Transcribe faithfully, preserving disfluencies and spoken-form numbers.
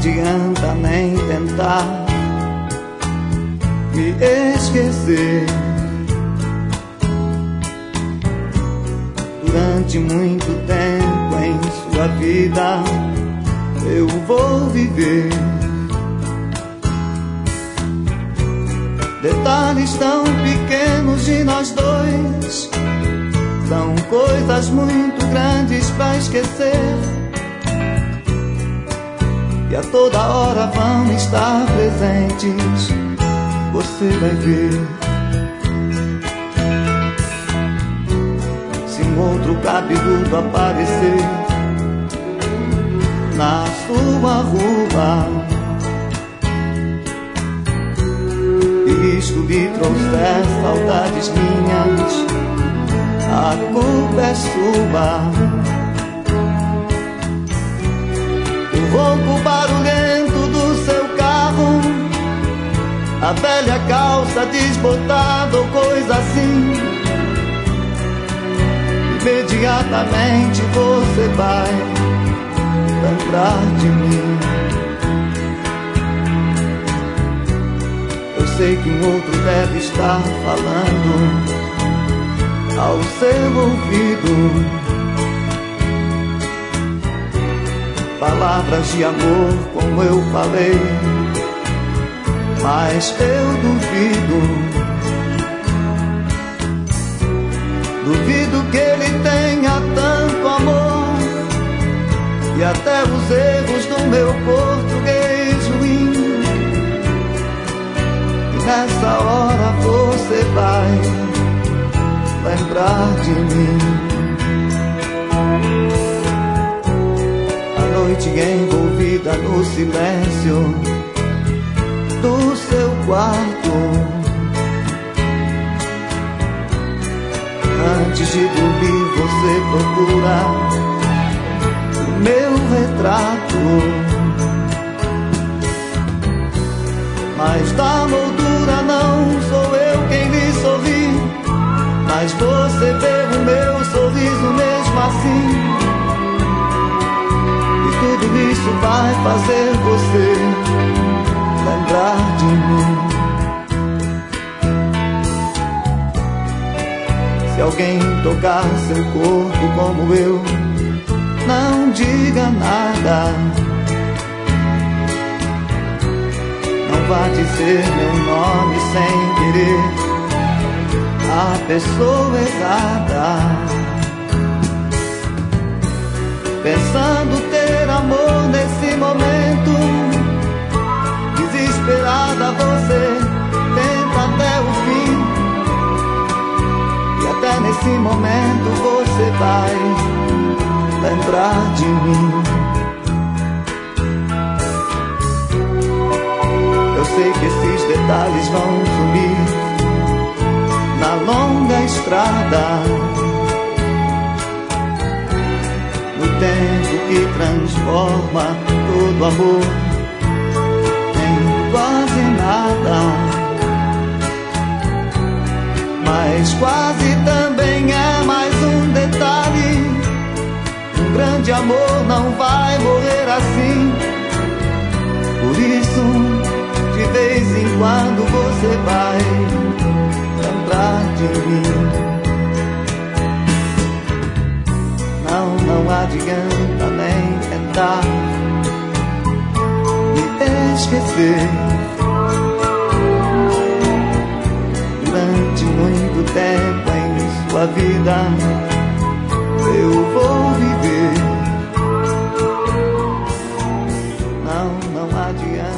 adianta nem tentar me esquecer. Durante muito tempo em sua vida eu vou viver detalhes tão pequenos de nós dois, são coisas muito grandes pra esquecer, e a toda hora vão estar presentes, você vai ver. Se um outro cabeludo aparecer na sua rua e isto lhe trouxer saudades minhas, a culpa é sua. O ronco barulhento do seu carro, a velha calça desbotada ou coisa assim, imediatamente você vai lembrar de mim. Eu sei que um outro deve estar falando ao seu ouvido palavras de amor como eu falei, mas eu duvido. Duvido que ele tenha tanto amor, e até os erros do meu português ruim, e nessa hora você vai lembrar de mim. A noite envolvida no silêncio do seu quarto, antes de dormir você procura o meu retrato, mas da moldura não sou eu quem lhe sorri, mas você vê o meu sorriso mesmo assim, e tudo isso vai fazer você lembrar de mim. Se alguém tocar seu corpo como eu, não diga nada, não vá dizer meu nome sem querer a pessoa errada, pensando ter amor nesse momento, desesperada você tenta até o fim, e até nesse momento você vai lembrar de mim. Eu sei que esses detalhes vão sumir na longa estrada, no tempo que transforma todo amor em quase nada. Mas quase também é mais um detalhe, um grande amor não vai morrer assim, por isso de vez em quando você vai lembrar de mim. Não, não adianta nem tentar me esquecer. Durante muito tempo em sua vida eu vou viver. Não, não adianta.